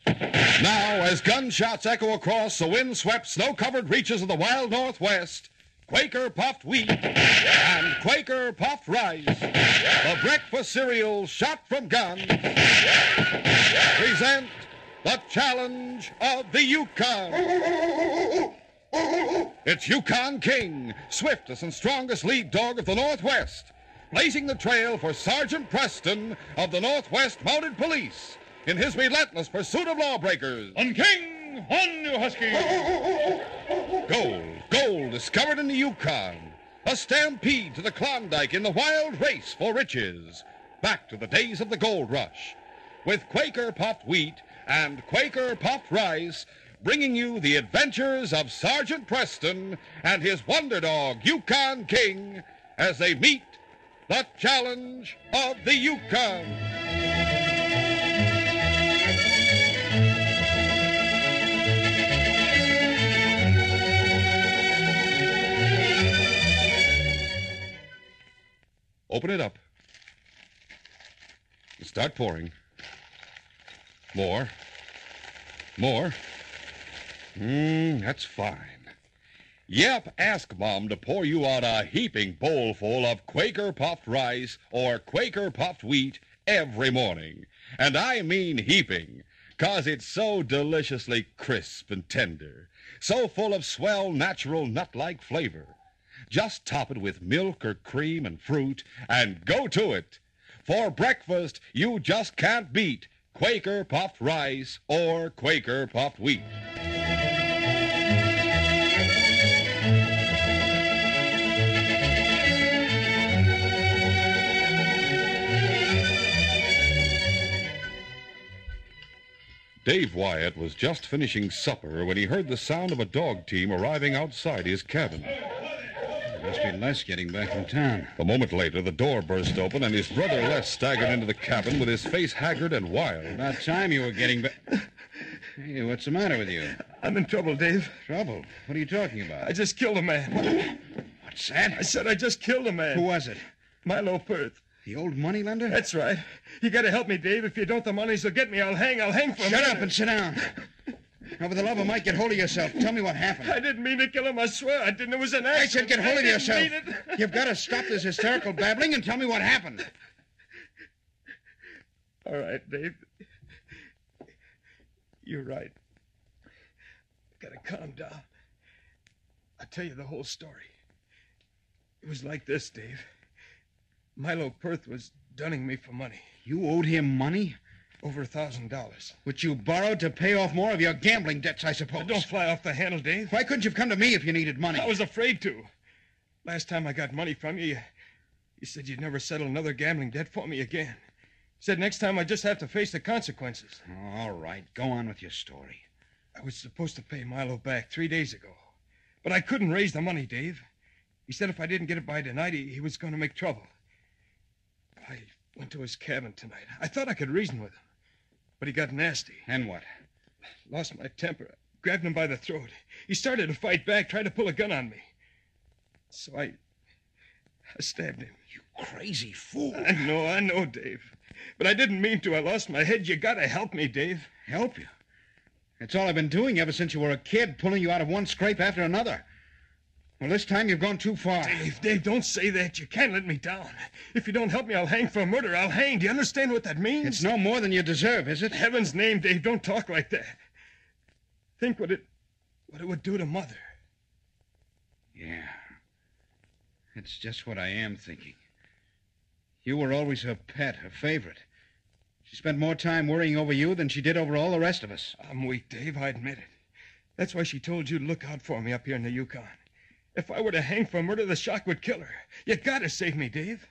Now, as gunshots echo across the wind-swept, snow-covered reaches of the wild Northwest, Quaker Puffed Wheat and Quaker Puffed Rice, the breakfast cereal shot from guns, present the challenge of the Yukon. It's Yukon King, swiftest and strongest lead dog of the Northwest, blazing the trail for Sergeant Preston of the Northwest Mounted Police in his relentless pursuit of lawbreakers. On King, on you husky! Gold discovered in the Yukon. A stampede to the Klondike in the wild race for riches. Back to the days of the gold rush. With Quaker Puffed Wheat and Quaker Puffed Rice, bringing you the adventures of Sergeant Preston and his wonder dog, Yukon King, as they meet the challenge of the Yukon. Open it up. Start pouring. More. That's fine. Yep, ask Mom to pour you out a heaping bowlful of Quaker Puffed Rice or Quaker Puffed Wheat every morning. And I mean heaping, 'cause it's so deliciously crisp and tender, so full of swell natural nut-like flavor. Just top it with milk or cream and fruit and go to it. For breakfast, you just can't beat Quaker Puffed Rice or Quaker Puffed Wheat. Dave Wyatt was just finishing supper when he heard the sound of a dog team arriving outside his cabin. Must be Les getting back from town. A moment later, the door burst open, and his brother Les staggered into the cabin with his face haggard and wild. About time you were getting back. Hey, what's the matter with you? I'm in trouble, Dave. Trouble? What are you talking about? I just killed a man. What's that? I said I just killed a man. Who was it? Milo Perth. The old moneylender? That's right. You gotta help me, Dave. If you don't, the money's will get me. I'll hang for a minute. Shut up and sit down. Now, for the love of Mike, get hold of yourself. Tell me what happened. I didn't mean to kill him. I swear I didn't. It was an accident. I said get hold of yourself. I didn't mean it. You've got to stop this hysterical babbling and tell me what happened. All right, Dave. You're right. Gotta calm down. I'll tell you the whole story. It was like this, Dave. Milo Perth was dunning me for money. You owed him money? Over $1,000. Which you borrowed to pay off more of your gambling debts, I suppose. Now, don't fly off the handle, Dave. Why couldn't you have come to me if you needed money? I was afraid to. Last time I got money from you, you said you'd never settle another gambling debt for me again. You said next time I'd just have to face the consequences. All right, go on with your story. I was supposed to pay Milo back 3 days ago. But I couldn't raise the money, Dave. He said if I didn't get it by tonight, he was going to make trouble. I went to his cabin tonight. I thought I could reason with him. But he got nasty. And what? Lost my temper. I grabbed him by the throat. He started to fight back, tried to pull a gun on me. So I stabbed him. You crazy fool. I know, Dave. But I didn't mean to. I lost my head. You gotta help me, Dave. Help you? That's all I've been doing ever since you were a kid, pulling you out of one scrape after another. Well, this time you've gone too far. Dave, don't say that. You can't let me down. If you don't help me, I'll hang for murder. I'll hang. Do you understand what that means? It's no more than you deserve, is it? In heaven's name, Dave, don't talk like that. Think what it would do to Mother. Yeah. It's just what I am thinking. You were always her pet, her favorite. She spent more time worrying over you than she did over all the rest of us. I'm weak, Dave. I admit it. That's why she told you to look out for me up here in the Yukon. If I were to hang for murder, the shock would kill her. You gotta save me, Dave.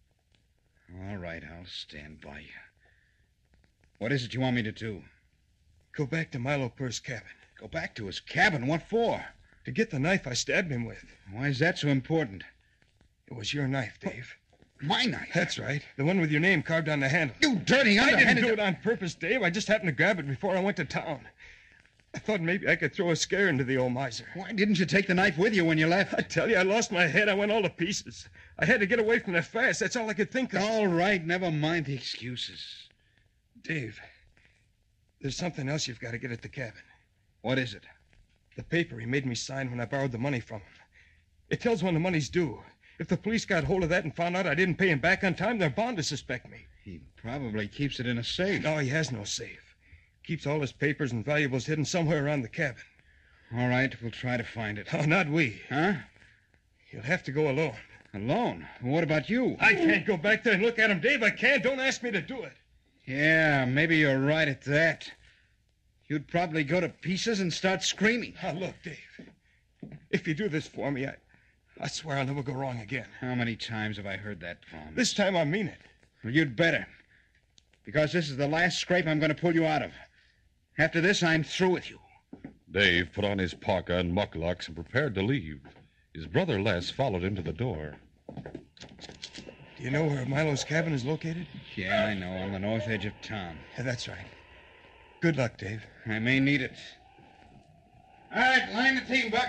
All right, I'll stand by you. What is it you want me to do? Go back to Milo Perth's cabin. Go back to his cabin? What for? To get the knife I stabbed him with. Why is that so important? It was your knife, Dave. My knife? That's right. The one with your name carved on the handle. You dirty I underhanded... didn't do it on purpose, Dave. I just happened to grab it before I went to town. I thought maybe I could throw a scare into the old miser. Why didn't you take the knife with you when you left? I tell you, I lost my head. I went all to pieces. I had to get away from there fast. That's all I could think of. All right, never mind the excuses. Dave, There's something else you've got to get at the cabin. What is it? The paper he made me sign when I borrowed the money from him. It tells when the money's due. If the police got hold of that and found out I didn't pay him back on time, they're bound to suspect me. He probably keeps it in a safe. No, he has no safe. Keeps all his papers and valuables hidden somewhere around the cabin. All right, we'll try to find it. Oh, not we. Huh? You'll have to go alone. Alone? What about you? I can't go back there and look at him, Dave. I can't. Don't ask me to do it. Yeah, maybe you're right at that. You'd probably go to pieces and start screaming. Now, look, Dave. If you do this for me, I swear I'll never go wrong again. How many times have I heard that promise? This time I mean it. Well, you'd better. Because this is the last scrape I'm going to pull you out of. After this, I'm through with you. Dave put on his parka and muclucks and prepared to leave. His brother Les followed him to the door. Do you know where Milo's cabin is located? Yeah, I know. On the north edge of town. Yeah, that's right. Good luck, Dave. I may need it. All right, line the team, Buck.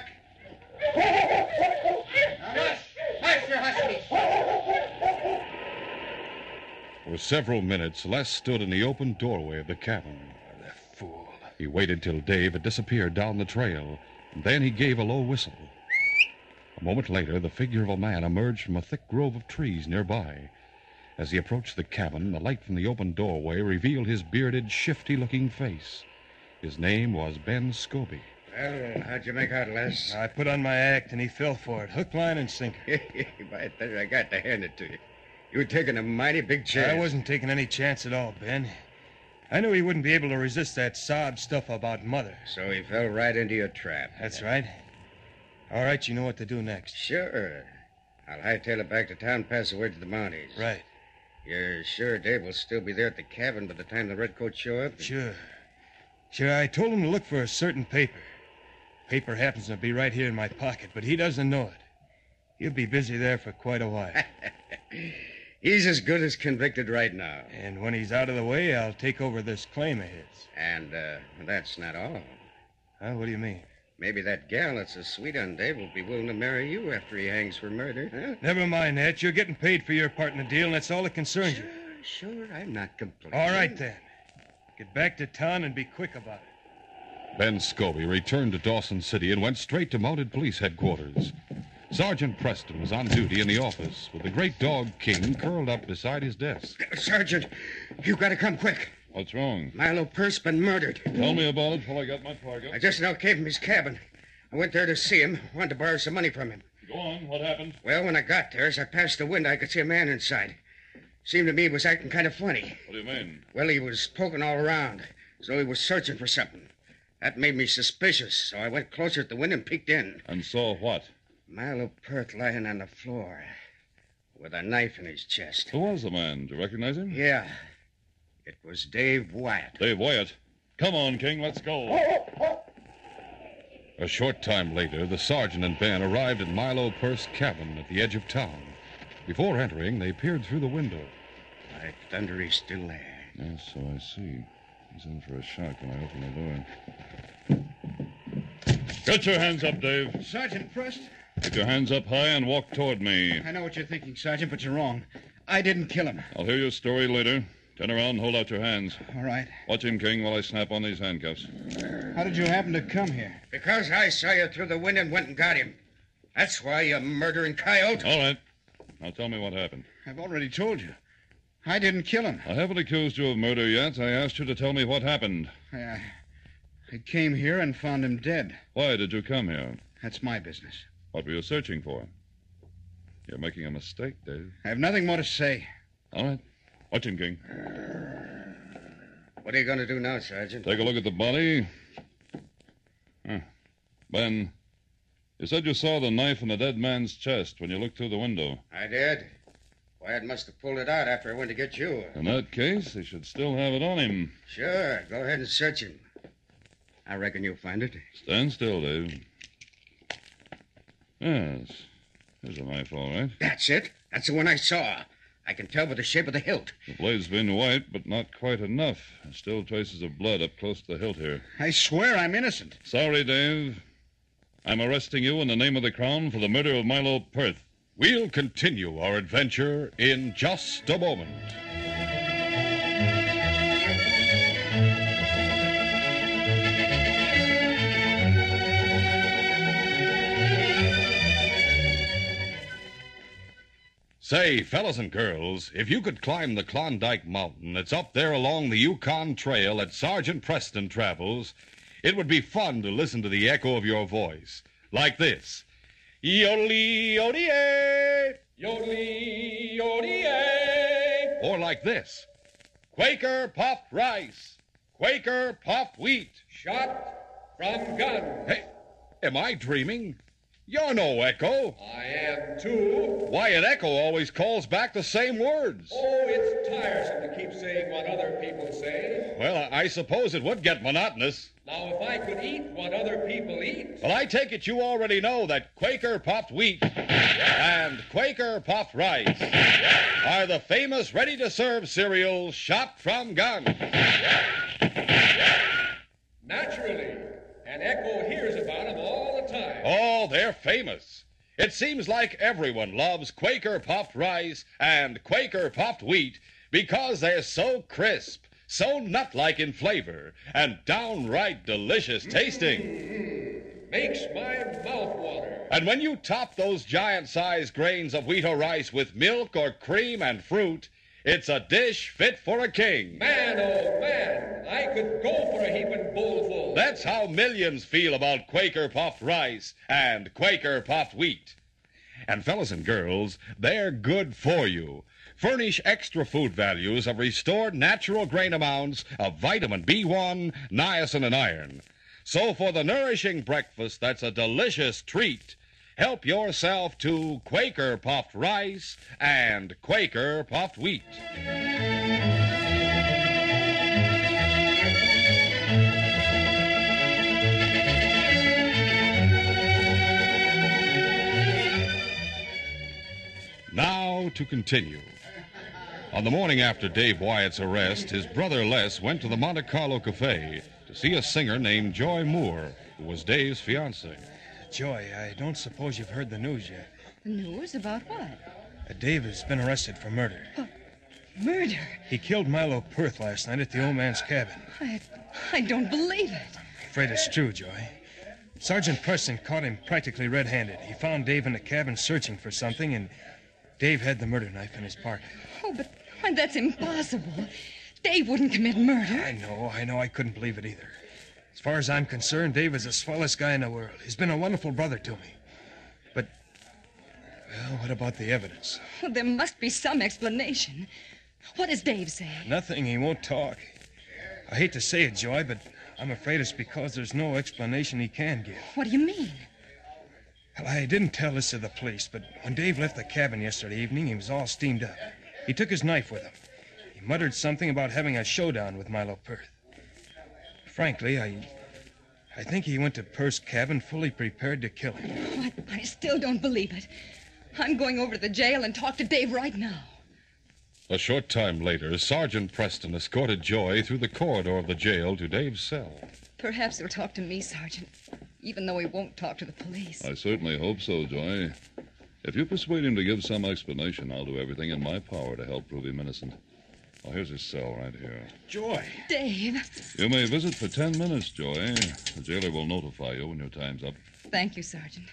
Now, hush your huskies. For several minutes, Les stood in the open doorway of the cabin. The fool. He waited till Dave had disappeared down the trail, and then he gave a low whistle. A moment later, the figure of a man emerged from a thick grove of trees nearby. As he approached the cabin, the light from the open doorway revealed his bearded, shifty-looking face. His name was Ben Scobie. Well, how'd you make out, Les? I put on my act, and he fell for it. Hook, line, and sinker. By thunder, I got to hand it to you. You were taking a mighty big chance. I wasn't taking any chance at all, Ben. I knew he wouldn't be able to resist that sob stuff about Mother. So he fell right into your trap. That's right. All right, you know what to do next. Sure. I'll hightail it back to town, pass the word to the Mounties. Right. You're sure Dave will still be there at the cabin by the time the redcoats show up? Sure. I told him to look for a certain paper. Paper happens to be right here in my pocket, but he doesn't know it. He'll be busy there for quite a while. He's as good as convicted right now. And when he's out of the way, I'll take over this claim of his. And that's not all. Huh? What do you mean? Maybe that gal that's so sweet on Dave will be willing to marry you after he hangs for murder, huh? Never mind that. You're getting paid for your part in the deal, and that's all that concerns you. Sure, I'm not complaining. All right, then. Get back to town and be quick about it. Ben Scobie returned to Dawson City and went straight to Mounted Police Headquarters. Sergeant Preston was on duty in the office with the great dog King curled up beside his desk. Sergeant, you gotta come quick. What's wrong? Milo Pearce been murdered. Tell me about it till I got my parka. I just now came from his cabin. I went there to see him. Wanted to borrow some money from him. Go on. What happened? Well, when I got there, as I passed the window, I could see a man inside. Seemed to me he was acting kind of funny. What do you mean? Well, he was poking all around, as though he was searching for something. That made me suspicious, so I went closer at the window and peeked in. And saw what? Milo Pearce lying on the floor with a knife in his chest. Who was the man? Do you recognize him? Yeah. It was Dave Wyatt. Dave Wyatt. Come on, King. Let's go. A short time later, the sergeant and Ben arrived at Milo Pearce's cabin at the edge of town. Before entering, they peered through the window. Like thunder, he's still there. Yes, so I see. He's in for a shock when I open the door. Get your hands up, Dave. Sergeant Prust? Get your hands up high and walk toward me. I know what you're thinking, Sergeant, but you're wrong. I didn't kill him. I'll hear your story later. Turn around and hold out your hands. All right. Watch him, King, while I snap on these handcuffs. How did you happen to come here? Because I saw you through the window and went and got him. That's why, you murdering coyote. All right. Now tell me what happened. I've already told you. I didn't kill him. I haven't accused you of murder yet. I asked you to tell me what happened. I came here and found him dead. Why did you come here? That's my business. What were you searching for? You're making a mistake, Dave. I have nothing more to say. All right. Watch him, King. What are you going to do now, Sergeant? Take a look at the body. Ben, you said you saw the knife in the dead man's chest when you looked through the window. I did. Wyatt must have pulled it out after I went to get you. In that case, he should still have it on him. Sure. Go ahead and search him. I reckon you'll find it. Stand still, Dave. Yes. There's a knife, all right. That's it. That's the one I saw. I can tell by the shape of the hilt. The blade's been white, but not quite enough. There's still traces of blood up close to the hilt here. I swear I'm innocent. Sorry, Dave. I'm arresting you in the name of the Crown for the murder of Milo Pearce. We'll continue our adventure in just a moment. Say, fellas and girls, if you could climb the Klondike Mountain that's up there along the Yukon Trail that Sergeant Preston travels, it would be fun to listen to the echo of your voice. Like this. Yodelee, yodee, yodelee, yodee. Or like this. Quaker puffed rice, Quaker puffed wheat. Shot from gun. Hey, am I dreaming? You're no echo. I am too. Why, an echo always calls back the same words. Oh, it's tiresome to keep saying what other people say. Well, I suppose it would get monotonous. Now, if I could eat what other people eat. Well, I take it you already know that Quaker puffed wheat and Quaker puffed rice are the famous ready-to-serve cereals shot from gun. Naturally. And Echo hears about them all the time. Oh, they're famous. It seems like everyone loves Quaker puffed rice and Quaker puffed wheat because they're so crisp, so nut-like in flavor, and downright delicious tasting. Makes my mouth water. And when you top those giant-sized grains of wheat or rice with milk or cream and fruit, it's a dish fit for a king. Man, oh man, I could go for a heaping bowlful. That's how millions feel about Quaker puffed rice and Quaker puffed wheat. And fellas and girls, they're good for you. Furnish extra food values of restored natural grain amounts of vitamin B1, niacin, and iron. So for the nourishing breakfast that's a delicious treat, help yourself to Quaker puffed rice and Quaker puffed wheat. Now to continue. On the morning after Dave Wyatt's arrest, his brother Les went to the Monte Carlo Cafe to see a singer named Joy Moore, who was Dave's fiancée. Joy, I don't suppose you've heard the news yet. The news about what? Dave has been arrested for murder. Murder? He killed Milo Perth last night at the old man's cabin. I don't believe it. Afraid it's true, Joy. Sergeant Preston caught him practically red-handed. He found Dave in the cabin searching for something, and Dave had the murder knife in his pocket. Oh, but that's impossible. Dave wouldn't commit murder. I know. I couldn't believe it either. As far as I'm concerned, Dave is the swellest guy in the world. He's been a wonderful brother to me. But, well, what about the evidence? Oh, there must be some explanation. What does Dave say? Nothing. He won't talk. I hate to say it, Joy, but I'm afraid it's because there's no explanation he can give. What do you mean? Well, I didn't tell this to the police, but when Dave left the cabin yesterday evening, he was all steamed up. He took his knife with him. He muttered something about having a showdown with Milo Perth. Frankly, I think he went to Perth's cabin fully prepared to kill him. Oh, I still don't believe it. I'm going over to the jail and talk to Dave right now. A short time later, Sergeant Preston escorted Joy through the corridor of the jail to Dave's cell. Perhaps he'll talk to me, Sergeant, even though he won't talk to the police. I certainly hope so, Joy. If you persuade him to give some explanation, I'll do everything in my power to help prove him innocent. Oh, here's his cell right here. Joy! Dave. You may visit for 10 minutes, Joy. The jailer will notify you when your time's up. Thank you, Sergeant.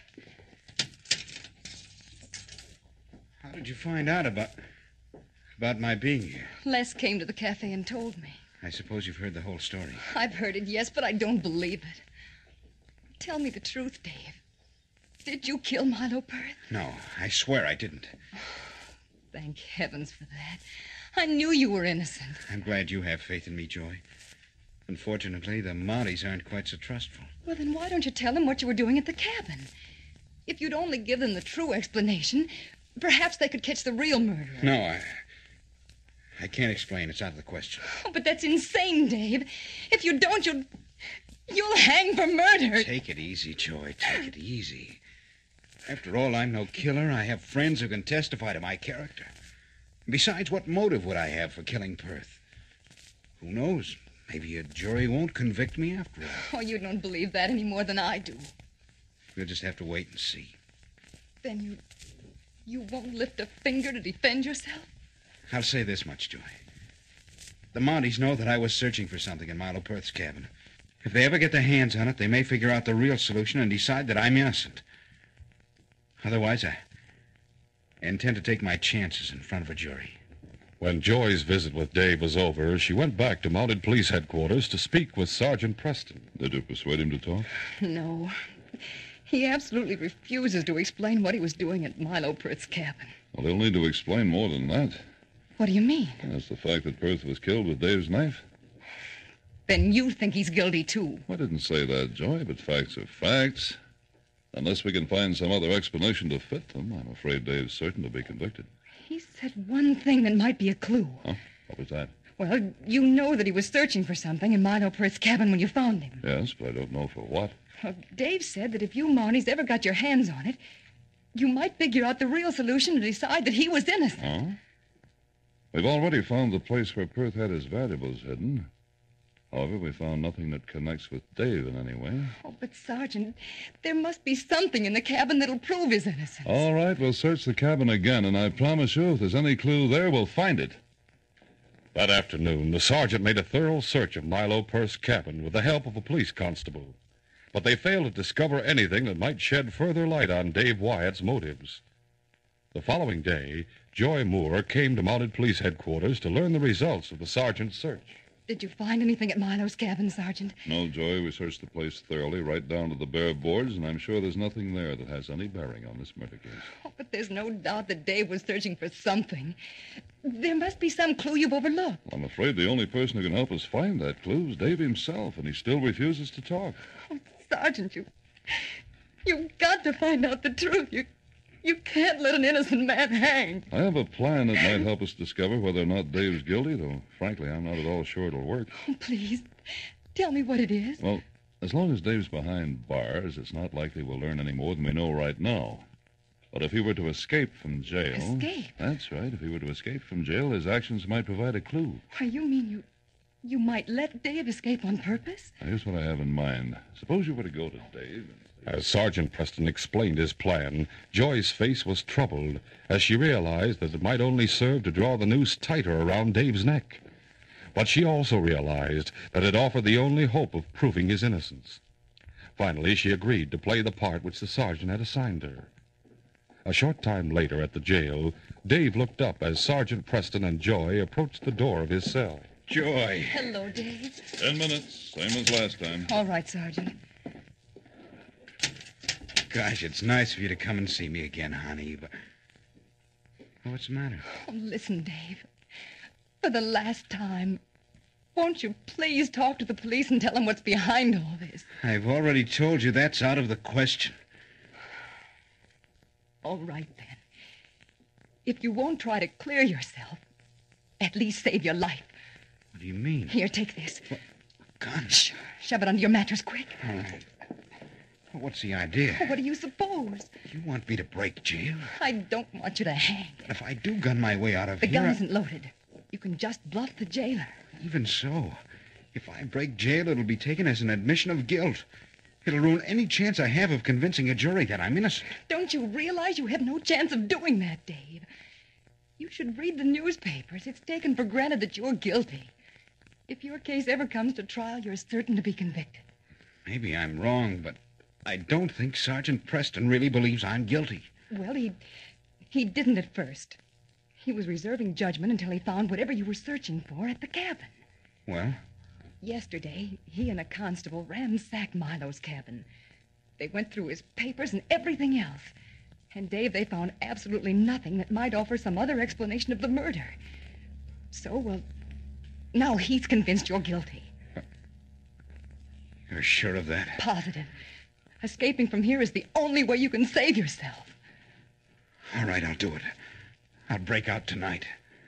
How did you find out about my being here? Les came to the cafe and told me. I suppose you've heard the whole story. I've heard it, yes, but I don't believe it. Tell me the truth, Dave. Did you kill Milo Perth? No, I swear I didn't. Thank heavens for that. I knew you were innocent. I'm glad you have faith in me, Joy. Unfortunately, the Mounties aren't quite so trustful. Well, then why don't you tell them what you were doing at the cabin? If you'd only give them the true explanation, perhaps they could catch the real murderer. No, I can't explain. It's out of the question. Oh, but that's insane, Dave. If you don't, you'll hang for murder. Take it easy, Joy. Take it easy. After all, I'm no killer. I have friends who can testify to my character. Besides, what motive would I have for killing Perth? Who knows? Maybe a jury won't convict me after all. Oh, you don't believe that any more than I do. We'll just have to wait and see. Then you won't lift a finger to defend yourself? I'll say this much, Joy. The Mounties know that I was searching for something in Milo Perth's cabin. If they ever get their hands on it, they may figure out the real solution and decide that I'm innocent. Otherwise, I intend to take my chances in front of a jury. When Joy's visit with Dave was over, she went back to Mounted Police Headquarters to speak with Sergeant Preston. Did you persuade him to talk? No. He absolutely refuses to explain what he was doing at Milo Perth's cabin. Well, he'll need to explain more than that. What do you mean? That's the fact that Perth was killed with Dave's knife. Then you think he's guilty, too. I didn't say that, Joy, but facts are facts. Unless we can find some other explanation to fit them, I'm afraid Dave's certain to be convicted. He said one thing that might be a clue. Huh? What was that? Well, you know that he was searching for something in Milo Perth's cabin when you found him. Yes, but I don't know for what. Well, Dave said that if you Mounties ever got your hands on it, you might figure out the real solution and decide that he was innocent. Huh? We've already found the place where Perth had his valuables hidden. However, we found nothing that connects with Dave in any way. Oh, but, Sergeant, there must be something in the cabin that'll prove his innocence. All right, we'll search the cabin again, and I promise you, if there's any clue there, we'll find it. That afternoon, the sergeant made a thorough search of Milo Perth's cabin with the help of a police constable. But they failed to discover anything that might shed further light on Dave Wyatt's motives. The following day, Joy Moore came to Mounted Police Headquarters to learn the results of the sergeant's search. Did you find anything at Milo's cabin, Sergeant? No, Joy, we searched the place thoroughly, right down to the bare boards, and I'm sure there's nothing there that has any bearing on this murder case. Oh, but there's no doubt that Dave was searching for something. There must be some clue you've overlooked. I'm afraid the only person who can help us find that clue is Dave himself, and he still refuses to talk. Oh, Sergeant, you've got to find out the truth. You can't let an innocent man hang. I have a plan that might help us discover whether or not Dave's guilty, though, frankly, I'm not at all sure it'll work. Oh, please, tell me what it is. Well, as long as Dave's behind bars, it's not likely we'll learn any more than we know right now. But if he were to escape from jail... Escape? That's right. If he were to escape from jail, his actions might provide a clue. Why, you mean you might let Dave escape on purpose? Now, here's what I have in mind. Suppose you were to go to Dave... As Sergeant Preston explained his plan, Joy's face was troubled as she realized that it might only serve to draw the noose tighter around Dave's neck. But she also realized that it offered the only hope of proving his innocence. Finally, she agreed to play the part which the sergeant had assigned her. A short time later at the jail, Dave looked up as Sergeant Preston and Joy approached the door of his cell. Joy. Hello, Dave. 10 minutes, same as last time. All right, Sergeant. Gosh, it's nice of you to come and see me again, honey, but... What's the matter? Oh, listen, Dave. For the last time, won't you please talk to the police and tell them what's behind all this? I've already told you that's out of the question. All right, then. If you won't try to clear yourself, at least save your life. What do you mean? Here, take this. What? Gun? Shh. Shove it under your mattress, quick. All right. What's the idea? What do you suppose? You want me to break jail? I don't want you to hang. But if I do gun my way out of The here... gun isn't loaded. You can just bluff the jailer. Even so, if I break jail, it'll be taken as an admission of guilt. It'll ruin any chance I have of convincing a jury that I'm innocent. Don't you realize you have no chance of doing that, Dave? You should read the newspapers. It's taken for granted that you're guilty. If your case ever comes to trial, you're certain to be convicted. Maybe I'm wrong, but I don't think Sergeant Preston really believes I'm guilty. Well, he didn't at first. He was reserving judgment until he found whatever you were searching for at the cabin. Well? Yesterday, he and a constable ransacked Milo's cabin. They went through his papers and everything else. And, Dave, they found absolutely nothing that might offer some other explanation of the murder. So, well, now he's convinced you're guilty. You're sure of that? Positive. Escaping from here is the only way you can save yourself. All right, I'll do it. I'll break out tonight.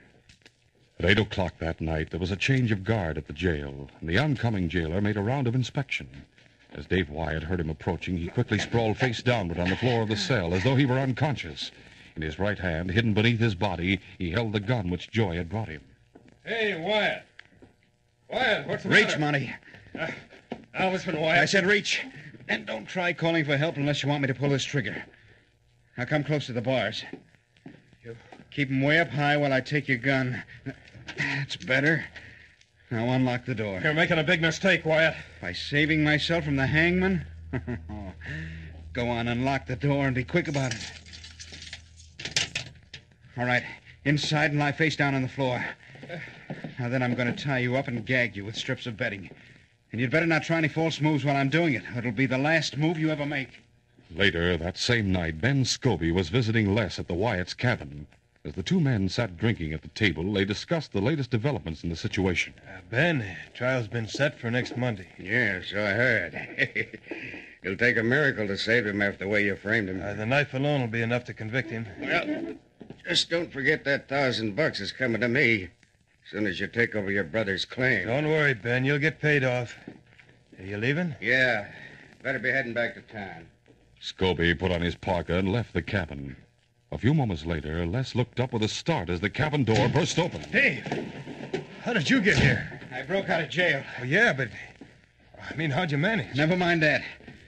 At 8 o'clock that night, there was a change of guard at the jail, and the oncoming jailer made a round of inspection. As Dave Wyatt heard him approaching, he quickly sprawled face downward on the floor of the cell, as though he were unconscious. In his right hand, hidden beneath his body, he held the gun which Joy had brought him. Hey, Wyatt. Wyatt, what's the Reach, matter? Monty. Now, listen, Wyatt. I said reach. And don't try calling for help unless you want me to pull this trigger. Now come close to the bars. Keep them way up high while I take your gun. That's better. Now unlock the door. You're making a big mistake, Wyatt. By saving myself from the hangman? Go on, unlock the door and be quick about it. All right. Inside and lie face down on the floor. Now then I'm going to tie you up and gag you with strips of bedding. And you'd better not try any false moves while I'm doing it. It'll be the last move you ever make. Later that same night, Ben Scobie was visiting Les at the Wyatts' cabin. As the two men sat drinking at the table, they discussed the latest developments in the situation. Ben, trial's been set for next Monday. Yeah, so I heard. It'll take a miracle to save him after the way you framed him. The knife alone will be enough to convict him. Well, just don't forget that $1,000 is coming to me as soon as you take over your brother's claim. Don't worry, Ben. You'll get paid off. Are you leaving? Yeah, better be heading back to town. Scobie put on his parka and left the cabin. A few moments later, Les looked up with a start as the cabin door burst open. Dave, how did you get here? I broke out of jail. Oh, yeah, but... how'd you manage? Never mind that.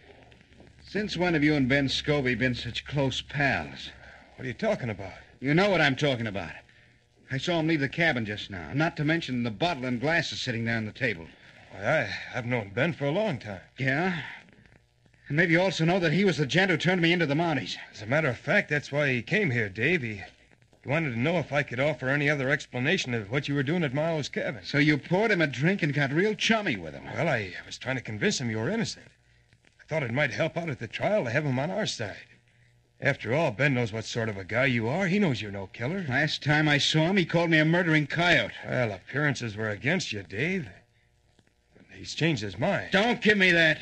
Since when have you and Ben Scobie been such close pals? What are you talking about? You know what I'm talking about. I saw him leave the cabin just now, not to mention the bottle and glasses sitting there on the table. Why, I've known Ben for a long time. Yeah? And maybe you also know that he was the gent who turned me into the Mounties. As a matter of fact, that's why he came here, Dave. He wanted to know if I could offer any other explanation of what you were doing at Milo's cabin. So you poured him a drink and got real chummy with him. Well, I was trying to convince him you were innocent. I thought it might help out at the trial to have him on our side. After all, Ben knows what sort of a guy you are. He knows you're no killer. Last time I saw him, he called me a murdering coyote. Well, appearances were against you, Dave. He's changed his mind. Don't give me that.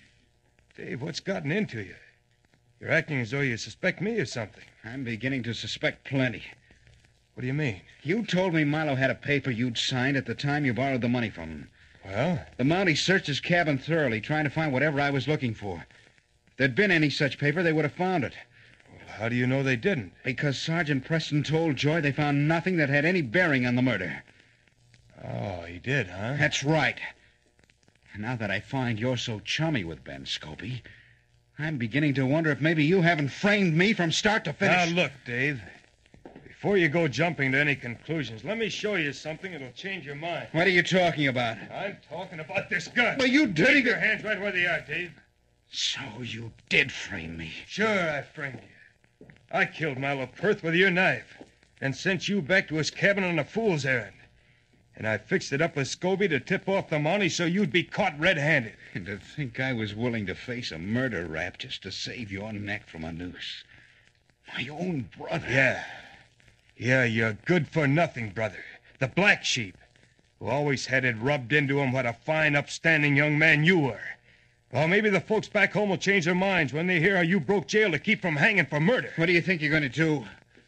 Dave, what's gotten into you? You're acting as though you suspect me of something. I'm beginning to suspect plenty. What do you mean? You told me Milo had a paper you'd signed at the time you borrowed the money from him. Well? The Mounties searched his cabin thoroughly, trying to find whatever I was looking for. If there'd been any such paper, they would have found it. Well, how do you know they didn't? Because Sergeant Preston told Joy they found nothing that had any bearing on the murder. Oh, he did, huh? That's right. And now that I find you're so chummy with Ben Scobie, I'm beginning to wonder if maybe you haven't framed me from start to finish. Now, look, Dave. Before you go jumping to any conclusions, let me show you something that'll change your mind. What are you talking about? I'm talking about this gun. Well, you dirty... Keep your hands right where they are, Dave. So you did frame me. Sure, I framed you. I killed Milo Perth with your knife and sent you back to his cabin on a fool's errand. And I fixed it up with Scobie to tip off the Mounties so you'd be caught red-handed. And to think I was willing to face a murder rap just to save your neck from a noose. My own brother. Yeah, you're good-for-nothing, brother. The black sheep, who always had it rubbed into him what a fine, upstanding young man you were. Well, maybe the folks back home will change their minds when they hear how you broke jail to keep from hanging for murder. What do you think you're going to do?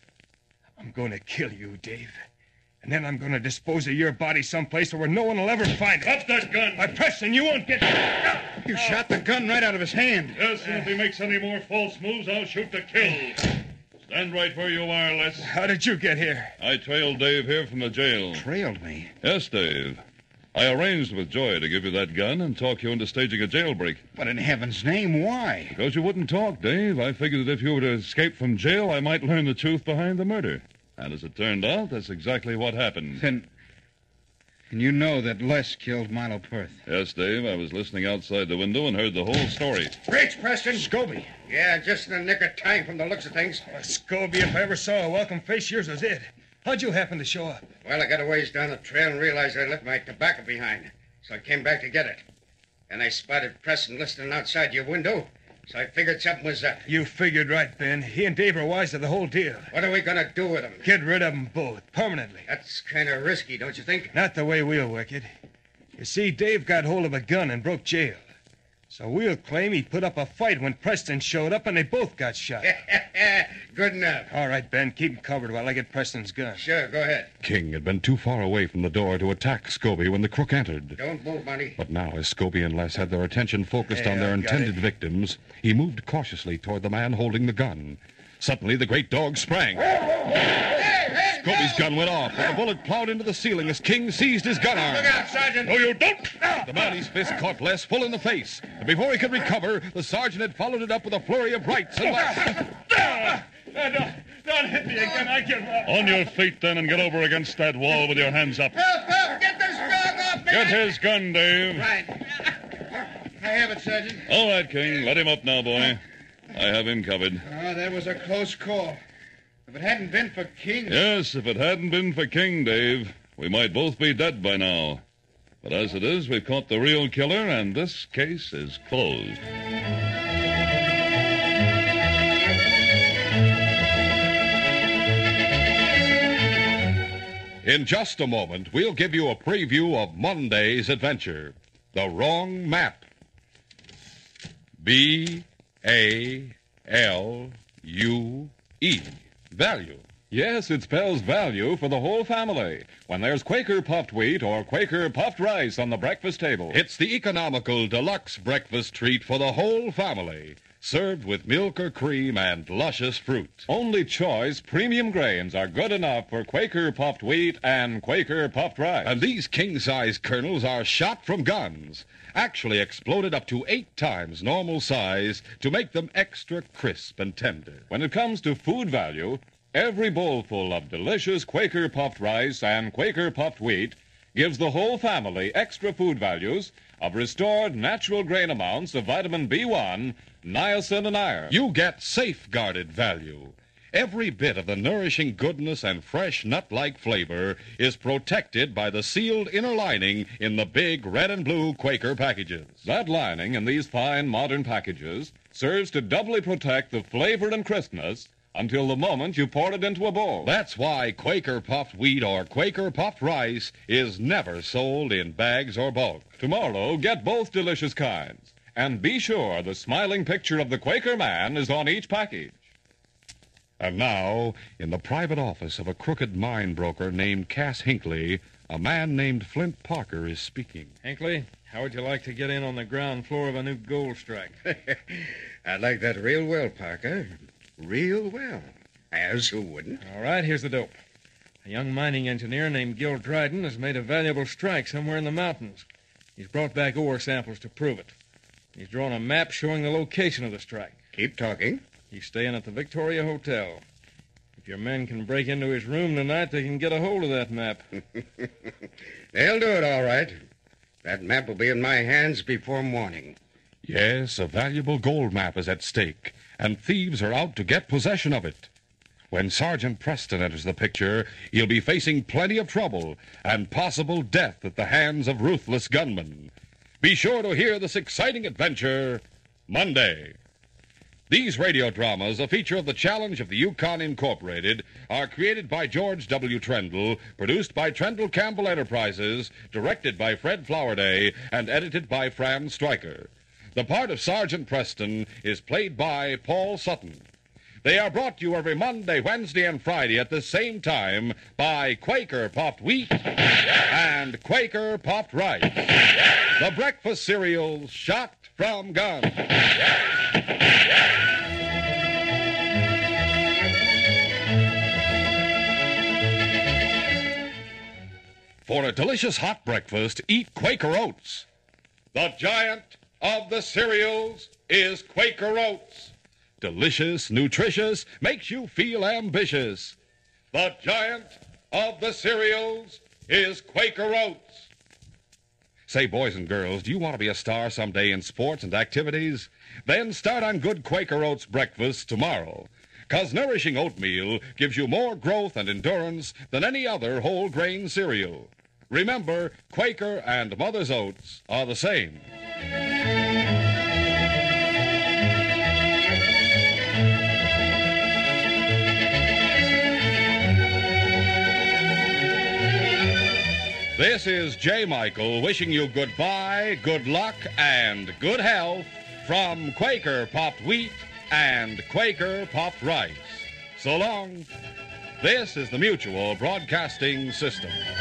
I'm going to kill you, Dave. And then I'm going to dispose of your body someplace where no one will ever find it. Drop that gun. Why, Preston, you won't get... You shot the gun right out of his hand. Yes, and if he makes any more false moves, I'll shoot to kill. Stand right where you are, Les. How did you get here? I trailed Dave here from the jail. Trailed me? Yes, Dave. I arranged with Joy to give you that gun and talk you into staging a jailbreak. But in heaven's name, why? Because you wouldn't talk, Dave. I figured that if you were to escape from jail, I might learn the truth behind the murder. And as it turned out, that's exactly what happened. Then you know that Les killed Milo Perth? Yes, Dave. I was listening outside the window and heard the whole story. Reach, Preston. Scobie. Yeah, just in the nick of time from the looks of things. Scobie, if I ever saw a welcome face, yours was it. How'd you happen to show up? Well, I got a ways down the trail and realized I left my tobacco behind. So I came back to get it. Then I spotted Preston listening outside your window. So I figured something was up. You figured right, Ben. He and Dave are wise to the whole deal. What are we going to do with him? Get rid of them both, permanently. That's kind of risky, don't you think? Not the way we'll work it. You see, Dave got hold of a gun and broke jail. So we'll claim he put up a fight when Preston showed up and they both got shot. Good enough. All right, Ben, keep him covered while I get Preston's gun. Sure, go ahead. King had been too far away from the door to attack Scobie when the crook entered. Don't move, Monty. But now, as Scobie and Les had their attention focused on their I got intended it. victims, he moved cautiously toward the man holding the gun. Suddenly, the great dog sprang. Scobie's gun went off, and the bullet plowed into the ceiling as King seized his gun arm. Look out, Sergeant. No, you don't! The Mountie's fist caught Les full in the face. And before he could recover, the sergeant had followed it up with a flurry of rights and lefts. Don't hit me again. I give up. On your feet, then, and get over against that wall with your hands up. Help! Get this dog off me! Get his gun, Dave. Right. I have it, Sergeant. All right, King. Let him up now, boy. I have him covered. Oh, that was a close call. If it hadn't been for King... Yes, if it hadn't been for King, Dave, we might both be dead by now. But as it is, we've caught the real killer, and this case is closed. In just a moment, we'll give you a preview of Monday's adventure, The Wrong Map. B-A-L-U-E. Value. Yes, it spells value for the whole family when there's Quaker puffed wheat or Quaker puffed rice on the breakfast table. It's the economical deluxe breakfast treat for the whole family, served with milk or cream and luscious fruit. Only choice premium grains are good enough for Quaker puffed wheat and Quaker puffed rice. And these king-size kernels are shot from guns, actually exploded up to 8 times normal size to make them extra crisp and tender. When it comes to food value, every bowlful of delicious Quaker puffed rice and Quaker puffed wheat gives the whole family extra food values of restored natural grain amounts of vitamin B1, niacin, and iron. You get safeguarded value. Every bit of the nourishing goodness and fresh nut-like flavor is protected by the sealed inner lining in the big red and blue Quaker packages. That lining in these fine modern packages serves to doubly protect the flavor and crispness until the moment you pour it into a bowl. That's why Quaker puffed wheat or Quaker puffed rice is never sold in bags or bulk. Tomorrow, get both delicious kinds. And be sure the smiling picture of the Quaker man is on each package. And now, in the private office of a crooked mine broker named Cass Hinckley, a man named Flint Parker is speaking. Hinckley, how would you like to get in on the ground floor of a new gold strike? I'd like that real well, Parker. Real well. As who wouldn't? All right, here's the dope. A young mining engineer named Gil Dryden has made a valuable strike somewhere in the mountains. He's brought back ore samples to prove it. He's drawn a map showing the location of the strike. Keep talking. He's staying at the Victoria Hotel. If your men can break into his room tonight, they can get a hold of that map. They'll do it all right. That map will be in my hands before morning. Yes, a valuable gold map is at stake, and thieves are out to get possession of it. When Sergeant Preston enters the picture, he'll be facing plenty of trouble and possible death at the hands of ruthless gunmen. Be sure to hear this exciting adventure Monday. These radio dramas, a feature of the Challenge of the Yukon Incorporated, are created by George W. Trendle, produced by Trendle Campbell Enterprises, directed by Fred Flowerday, and edited by Fran Stryker. The part of Sergeant Preston is played by Paul Sutton. They are brought to you every Monday, Wednesday, and Friday at the same time by Quaker Puffed Wheat and Quaker Puffed Rice. The breakfast cereals shot from guns. For a delicious hot breakfast, eat Quaker Oats. The giant of the cereals is Quaker Oats. Delicious, nutritious, makes you feel ambitious. The giant of the cereals is Quaker Oats. Say, boys and girls, do you want to be a star someday in sports and activities? Then start on good Quaker Oats breakfast tomorrow. 'Cause nourishing oatmeal gives you more growth and endurance than any other whole grain cereal. Remember, Quaker and Mother's Oats are the same. This is J. Michael wishing you goodbye, good luck, and good health from Quaker Puffed Wheat and Quaker Puffed Rice. So long. This is the Mutual Broadcasting System.